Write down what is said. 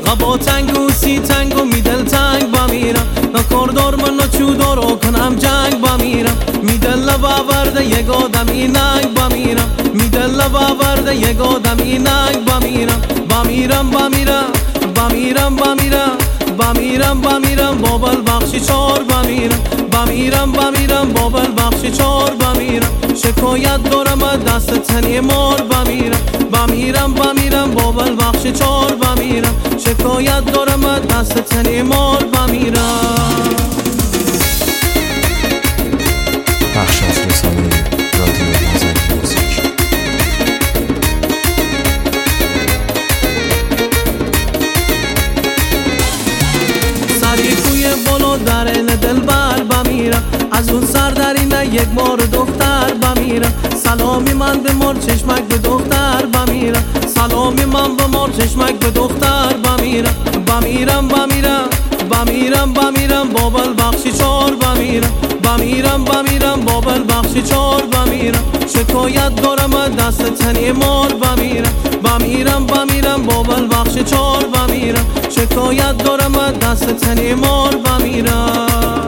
قبا تنگ و سی تنگ و میدل تنگ با میرم نا کردار من نا چودارو کنم جنگ با میرم میدل لباورده یک آدمی ننگ با میرم میدل لباورده یک آدمی ننگ با میرم با میرم با میرم با میرم با میرم با میرم با میرم بابل بخشی چار با میرم با میرم با میرم بابل بخشی چار با میرم شکایت دارم دست تنی مار با میرم با میرم با میرم بابل بخشی چار با میرم شکایت دارم دست تنی مار با میرم. بخش از رسانه رادیو نازنین موزیک. سری کوی بالا در این دلبر با میرم از اون سر در این یک مار دختر با میرم سلامی من به مار چشمک به دختر با میرم سلامی من به مار چشمک به دختر با میرم با میرم با میرم با میرم با میرم بابل بخشی چار با میرم با میرم با میرم بابل بخشی چار با میرم شکایت دارم دست تنی مار با میرم با میرم با میرم بابل بخشی چار با میرم شکایت دارم دست تنی مار با میرم.